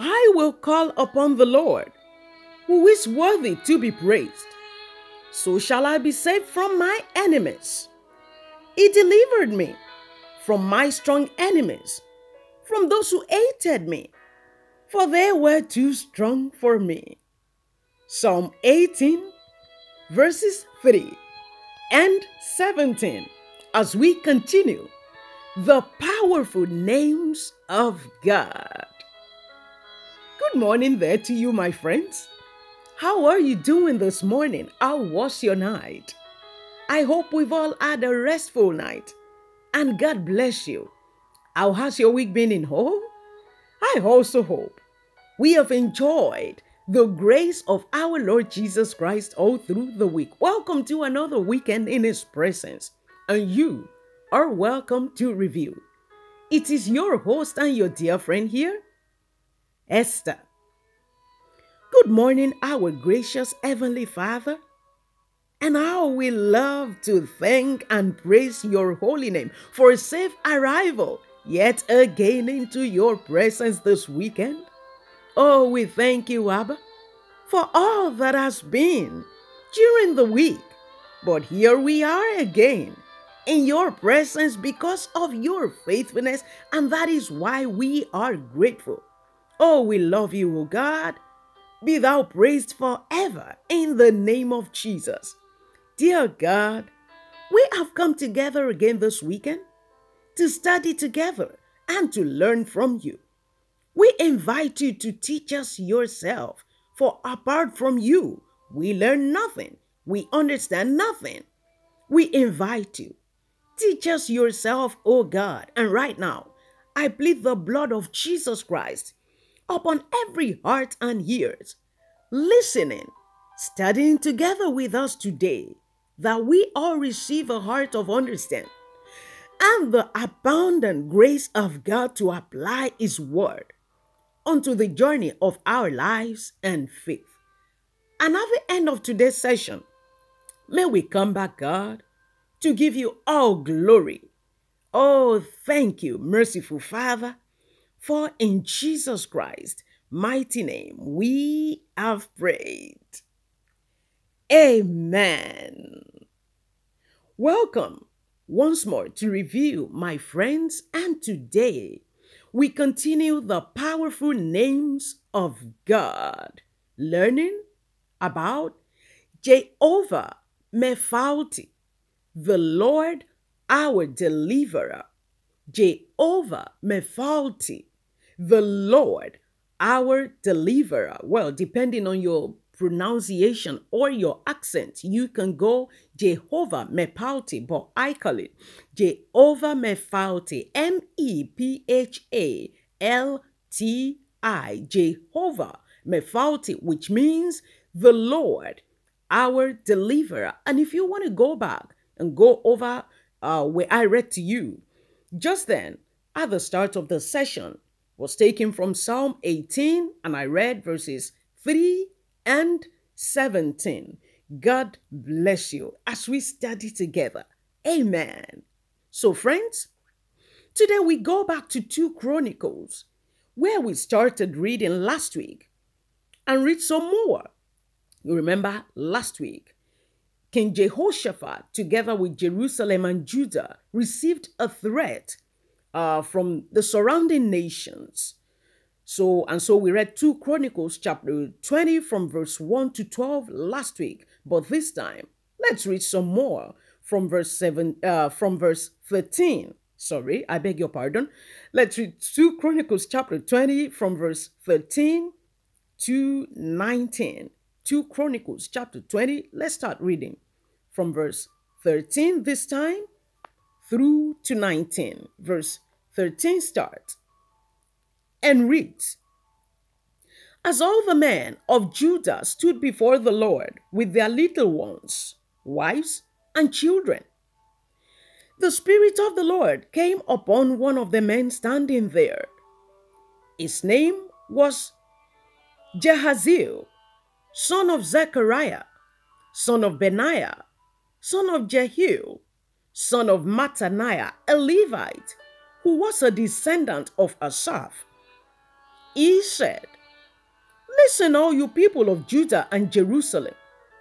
I will call upon the Lord, who is worthy to be praised. So shall I be saved from my enemies. He delivered me from my strong enemies, from those who hated me, for they were too strong for me. Psalm 18, verses 3 and 17. As we continue, the powerful names of God. Good morning there to you, my friends. How are you doing this morning? How was your night? I hope we've all had a restful night, and God bless you. How has your week been in home? I also hope we have enjoyed the grace of our Lord Jesus Christ all through the week. Welcome to another weekend in His presence, and you are welcome to review. It is your host and your dear friend here, Esther. Good morning, our gracious Heavenly Father. And how we love to thank and praise your holy name for a safe arrival yet again into your presence this weekend. Oh, we thank you, Abba, for all that has been during the week. But here we are again in your presence because of your faithfulness, and that is why we are grateful. Oh, we love you, O God. Be thou praised forever in the name of Jesus. Dear God, we have come together again this weekend to study together and to learn from you. We invite you to teach us yourself, for apart from you, we learn nothing, we understand nothing. We invite you. Teach us yourself, O God. And right now, I plead the blood of Jesus Christ upon every heart and ears, listening, studying together with us today, that we all receive a heart of understanding and the abundant grace of God to apply His word unto the journey of our lives and faith. And at the end of today's session, may we come back, God, to give you all glory. Oh, thank you, merciful Father, for in Jesus Christ's mighty name we have prayed. Amen. Welcome once more to review, my friends, and today we continue the powerful names of God, learning about Jehovah Mephalti, the Lord our deliverer. Jehovah Mephalti, the Lord our deliverer. Well, depending on your pronunciation or your accent, you can go Jehovah Mephalti, but I call it Jehovah Mephalti, Mephalti, Jehovah Mephalti, which means the Lord, our deliverer. And if you want to go back and go over where I read to you just then, at the start of the session, was taken from Psalm 18, and I read verses 3 and 17. God bless you as we study together. Amen. So, friends, today we go back to 2 Chronicles, where we started reading last week, and read some more. You remember last week, King Jehoshaphat, together with Jerusalem and Judah, received a threat from the surrounding nations. So we read 2 Chronicles chapter 20 from verse 1 to 12 last week. But this time, let's read some more from verse 13. Sorry, I beg your pardon. Let's read 2 Chronicles chapter 20 from verse 13 to 19. 2 Chronicles chapter 20. Let's start reading from verse 13 this time through to 19. Verse 13 starts and reads, As all the men of Judah stood before the Lord with their little ones, wives, and children, the Spirit of the Lord came upon one of the men standing there. His name was Jahaziel, son of Zechariah, son of Benaiah, son of Jehiel, son of Mattaniah, a Levite, who was a descendant of Asaph. He said, Listen, all you people of Judah and Jerusalem.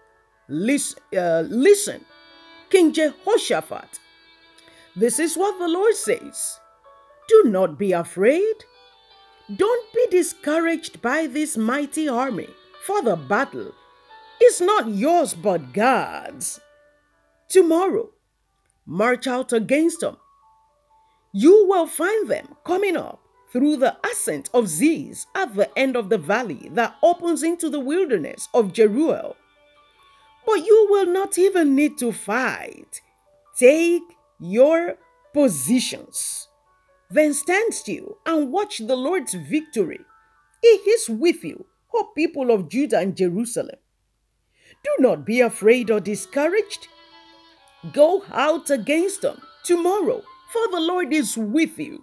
Listen, King Jehoshaphat. This is what the Lord says. Do not be afraid. Don't be discouraged by this mighty army, for the battle is not yours but God's. Tomorrow, march out against them. You will find them coming up through the ascent of Ziz at the end of the valley that opens into the wilderness of Jeruel. But you will not even need to fight. Take your positions. Then stand still and watch the Lord's victory. He is with you, O people of Judah and Jerusalem. Do not be afraid or discouraged. Go out against them tomorrow, for the Lord is with you.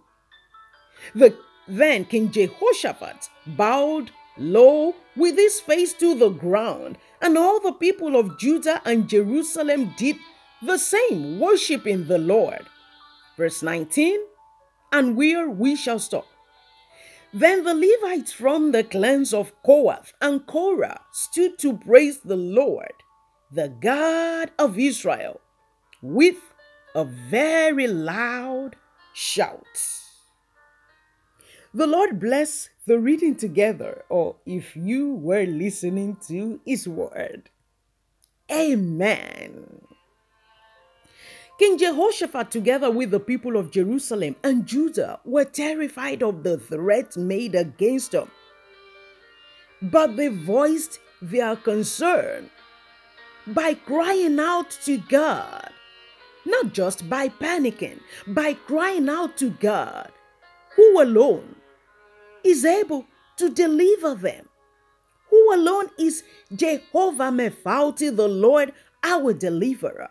Then King Jehoshaphat bowed low with his face to the ground, and all the people of Judah and Jerusalem did the same, worshiping the Lord. Verse 19, and where we shall stop. Then the Levites from the clans of Kohath and Korah stood to praise the Lord, the God of Israel, with a very loud shout. The Lord bless the reading together, or if you were listening to His word. Amen. King Jehoshaphat, together with the people of Jerusalem and Judah, were terrified of the threat made against them. But they voiced their concern by crying out to God. Not just by panicking, by crying out to God, who alone is able to deliver them, who alone is Jehovah Mephauti, the Lord, our deliverer.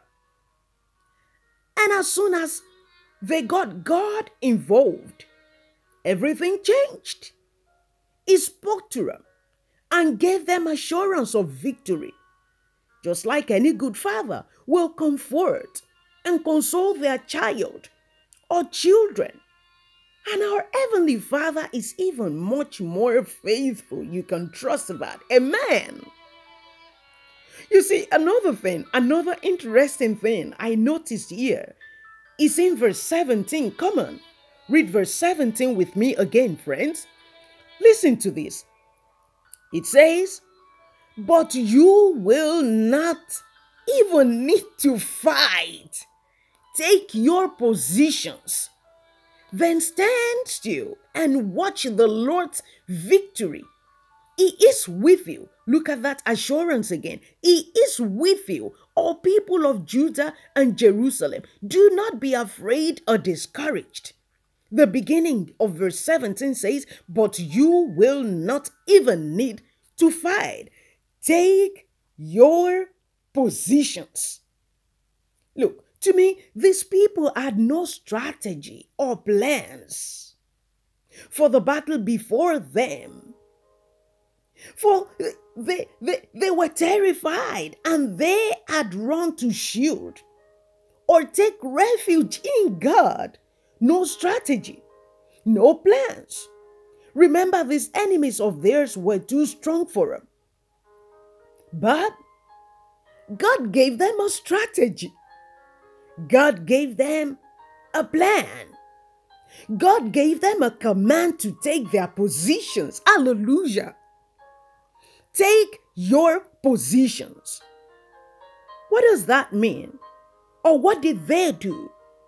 And as soon as they got God involved, everything changed. He spoke to them and gave them assurance of victory, just like any good father will comfort and console their child or children. And our Heavenly Father is even much more faithful. You can trust that. Amen. You see, another interesting thing I noticed here is in verse 17. Come on, read verse 17 with me again, friends. Listen to this. It says, but you will not even need to fight. Take your positions. Then stand still and watch the Lord's victory. He is with you. Look at that assurance again. He is with you, all people of Judah and Jerusalem. Do not be afraid or discouraged. The beginning of verse 17 says, but you will not even need to fight. Take your positions. Look, to me, these people had no strategy or plans for the battle before them. For they were terrified and they had run to shield or take refuge in God. No strategy, no plans. Remember, these enemies of theirs were too strong for them. But God gave them a strategy. God gave them a plan. God gave them a command to take their positions. Hallelujah. Take your positions. What does that mean? Or what did they do?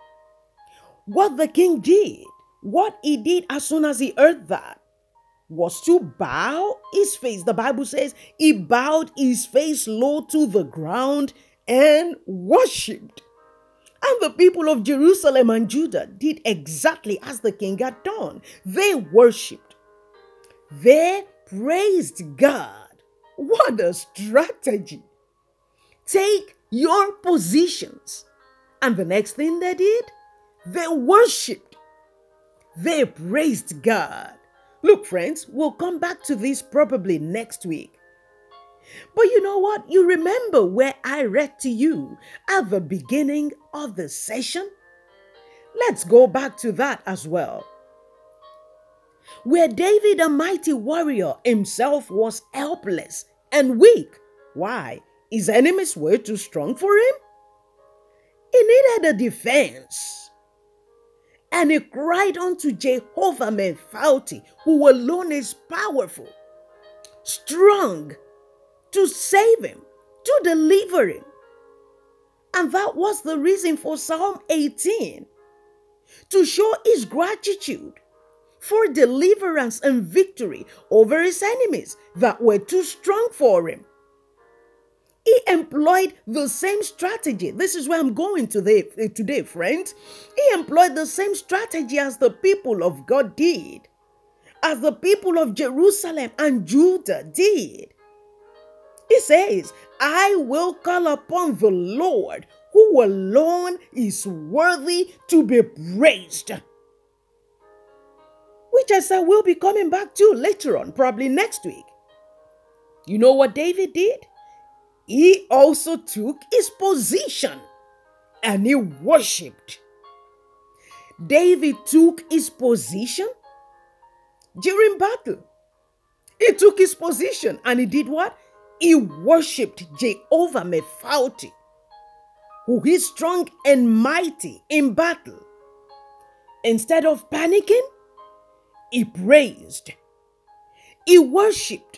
What the king did, what he did as soon as he heard that, was to bow his face. The Bible says he bowed his face low to the ground and worshipped. And the people of Jerusalem and Judah did exactly as the king had done. They worshipped. They praised God. What a strategy. Take your positions. And the next thing they did, they worshipped. They praised God. Look, friends, we'll come back to this probably next week. But you know what? You remember where I read to you at the beginning of the session? Let's go back to that as well. where David, a mighty warrior, himself was helpless and weak. Why? His enemies were too strong for him? He needed a defense. And he cried unto Jehovah Mephalti, who alone is powerful, strong, to save him, to deliver him. And that was the reason for Psalm 18, to show his gratitude for deliverance and victory over his enemies that were too strong for him. He employed the same strategy. This is where I'm going today, friends. He employed the same strategy as the people of God did, as the people of Jerusalem and Judah did. He says, I will call upon the Lord, who alone is worthy to be praised. Which I said we'll be coming back to later on, probably next week. You know what David did? He also took his position and he worshipped. David took his position during battle. He took his position and he did what? He worshipped Jehovah Mephalti, who is strong and mighty in battle. Instead of panicking, he praised. He worshipped.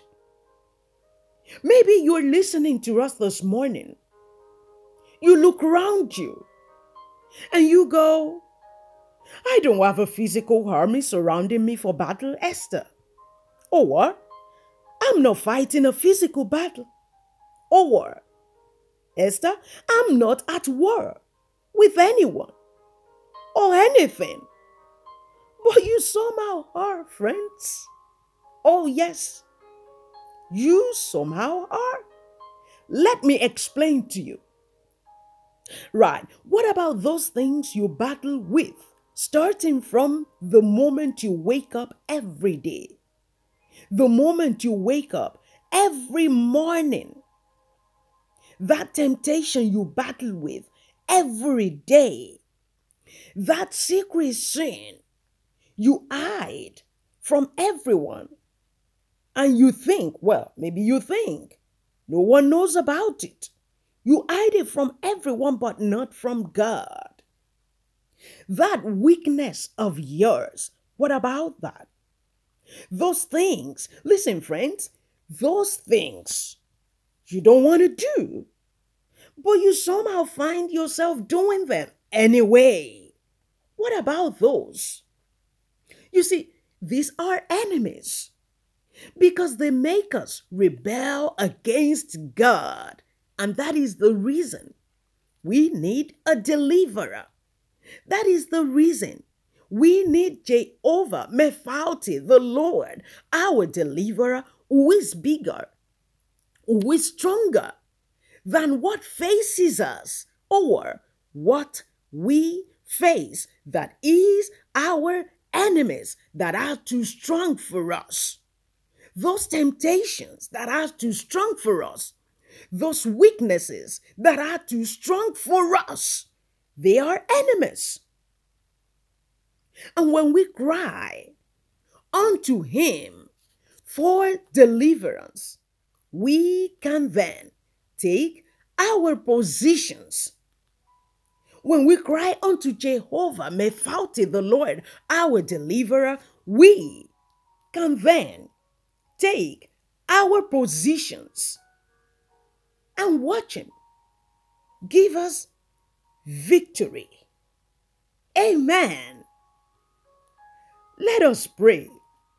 Maybe you're listening to us this morning. You look around you and you go, I don't have a physical army surrounding me for battle, Esther. Or, I'm not fighting a physical battle. Or, Esther, I'm not at war with anyone or anything. But you somehow are, friends. Oh, yes. You somehow are. Let me explain to you. Right, what about those things you battle with, starting from the moment you wake up every day? The moment you wake up every morning. That temptation you battle with every day. That secret sin you hide from everyone. And you think, well, maybe you think no one knows about it. You hide it from everyone, but not from God. That weakness of yours, what about that? Those things, listen, friends, those things you don't want to do, but you somehow find yourself doing them anyway. What about those? You see, these are enemies, because they make us rebel against God. And that is the reason we need a deliverer. That is the reason we need Jehovah Mephalti, the Lord, our deliverer, who is bigger, who is stronger than what faces us or what we face, that is our enemies that are too strong for us. Those temptations that are too strong for us, those weaknesses that are too strong for us, they are enemies. And when we cry unto him for deliverance, we can then take our positions. When we cry unto Jehovah Mephalti, the Lord, our deliverer, we can then take our positions and watch him give us victory. Amen. Let us pray.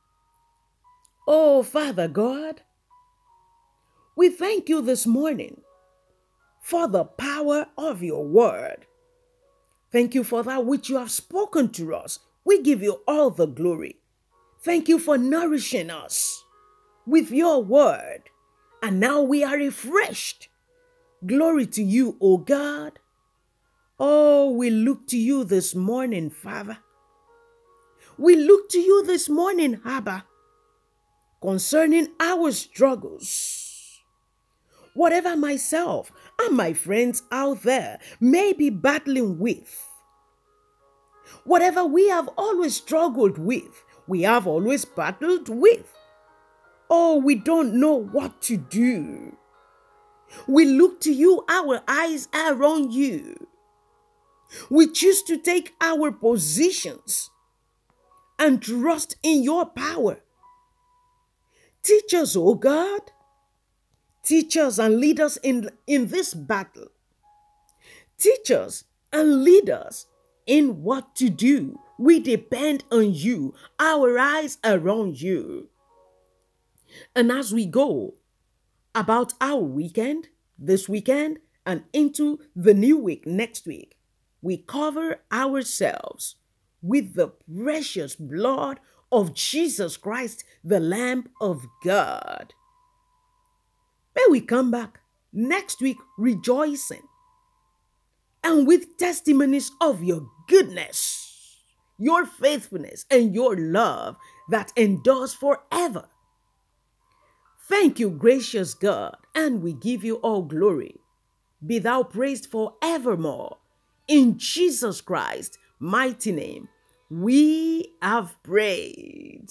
Oh, Father God, we thank you this morning for the power of your word. Thank you for that which you have spoken to us. We give you all the glory. Thank you for nourishing us with your word. And now we are refreshed. Glory to you, O God. Oh, we look to you this morning, Father. We look to you this morning, Abba, concerning our struggles. Whatever myself and my friends out there may be battling with, whatever we have always struggled with, we have always battled with. Oh, we don't know what to do. We look to you, our eyes are on you. We choose to take our positions and trust in your power. Teach us, oh God. Teach us and lead us in this battle. Teach us and lead us in what to do. We depend on you. Our eyes are on you. And as we go about our weekend, this weekend, and into the new week next week, we cover ourselves with the precious blood of Jesus Christ, the Lamb of God. May we come back next week rejoicing and with testimonies of your goodness, your faithfulness, and your love that endures forever. Thank you, gracious God, and we give you all glory. Be thou praised forevermore. In Jesus Christ's mighty name, we have prayed.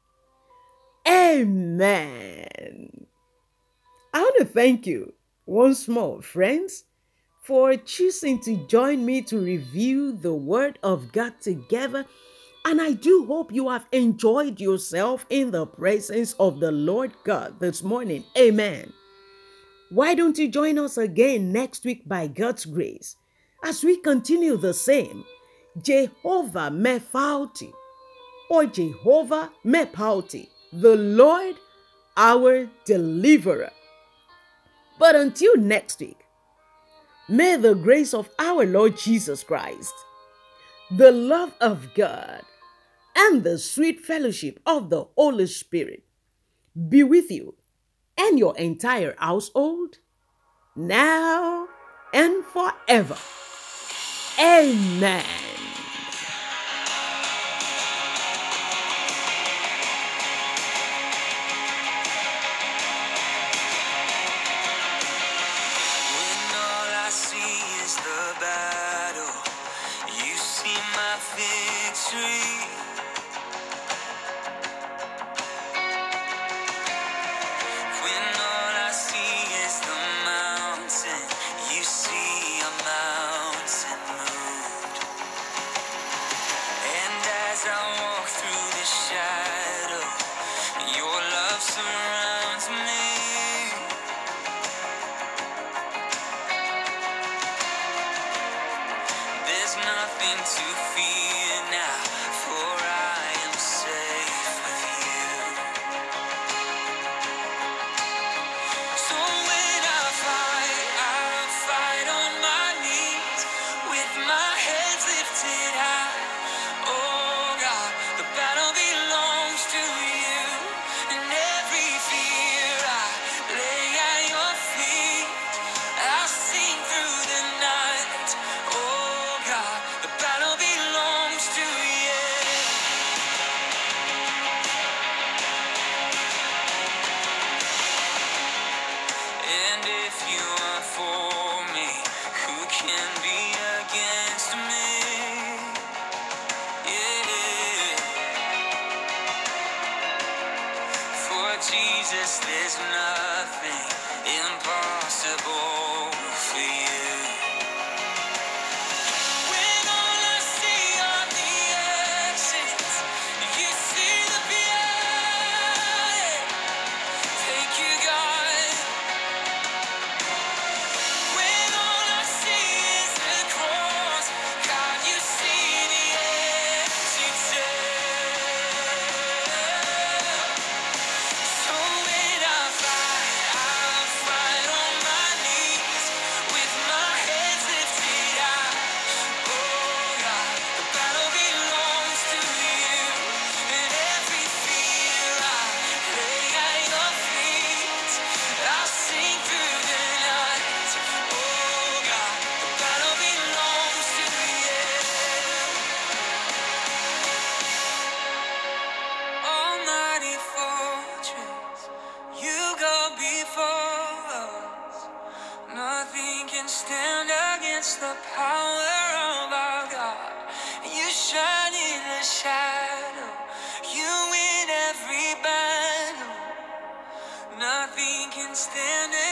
Amen. I want to thank you once more, friends, for choosing to join me to review the Word of God together. And I do hope you have enjoyed yourself in the presence of the Lord God this morning. Amen. Why don't you join us again next week by God's grace as we continue the same Jehovah Mephalti or Jehovah Mephalti, the Lord our deliverer. But until next week, may the grace of our Lord Jesus Christ, the love of God, and the sweet fellowship of the Holy Spirit be with you and your entire household now and forever. Amen. When all I see is the battle, you see my victory. When all I see is the mountain, you see a mountain moved. And as I walk through the shadow, your love surrounds me. There's nothing to fear now, for I am safe with you. So when I fight on my knees with my head lifted high. Oh God, the battle belongs to you, and every fear I lay at your feet. I'll sing through the night. Oh God, the battle belongs to you. And if you are for me, who can be against me? Yeah. For Jesus, there's nothing impossible for you. When all I see are the exits, you see the beauty. Thank you, God. When all I see is the cross, God, you see the empty tomb. So when I fight on my knees with my head lifted high. Oh God, the battle belongs to you, and every fear I lay at your feet. I'll sing through the night. Oh God, the battle belongs to you. Almighty fortress, you go before us. Nothing can stand against the power of our God. You shine in the shadow, you standing.